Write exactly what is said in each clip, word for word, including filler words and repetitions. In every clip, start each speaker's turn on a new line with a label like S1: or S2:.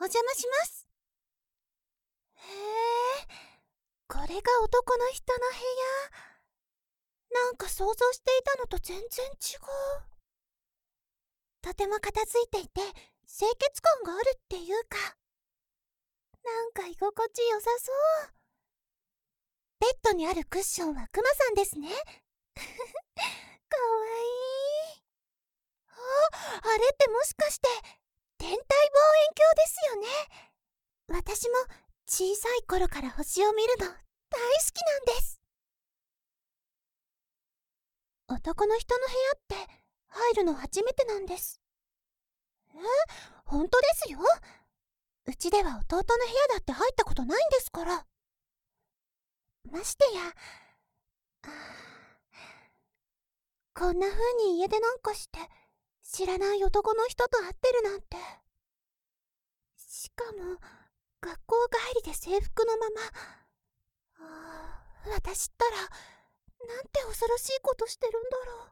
S1: 邪魔します。へえ、これが男の人の部屋。なんか想像していたのと全然違う。とても片付いていて清潔感があるっていうか、なんか居心地良さそう。ベッドにあるクッションはクマさんですね。かわいい。あ、あれってもしかして天体望遠鏡ですよね。私も小さい頃から星を見るの大好きなんです。男の人の部屋って入るの初めてなんです。え、本当ですよ。うちでは弟の部屋だって入ったことないんですから。ましてや、あーこんな風に家出なんかして知らない男の人と会ってるなんて。しかも学校帰りで制服のまま。あー私ったらなんて恐ろしいことしてるんだろう。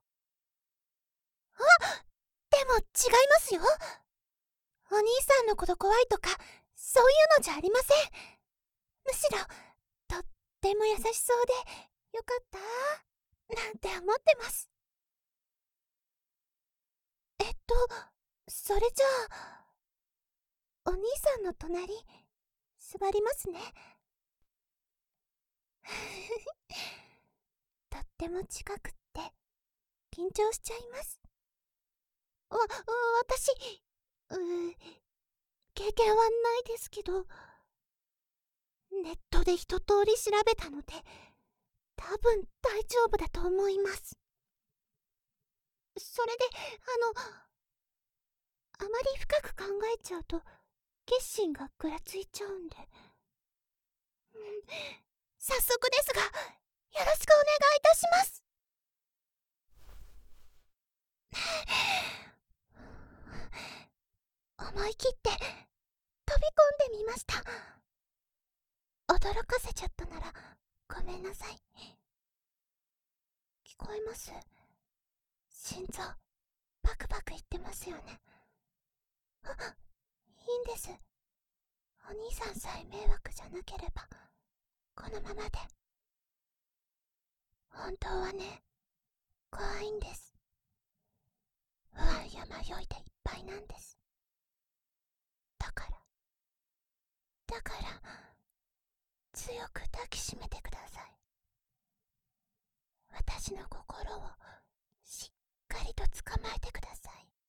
S1: あ、でも違いますよ。お兄さんのこと怖いとかそういうのじゃありません。むしろとっても優しそうでよかったなんて思ってます。えっとそれじゃあお兄さんの隣座りますね。とっても近くって緊張しちゃいます。わ、私、うー、経験はないですけど、ネットで一通り調べたので、多分大丈夫だと思います。それで、あの、あまり深く考えちゃうと、決心がぐらついちゃうんで。うん、早速ですが、よろしくお願いいたします。思い切って飛び込んでみました。驚かせちゃったならごめんなさい。聞こえます？心臓バクバクいってますよね。あ、いいんです。お兄さんさえ迷惑じゃなければこのままで。本当はね、怖いんです。不安や迷いでいっぱいなんです。だからだから強く抱きしめてください。私の心をしっかりと捕まえてください。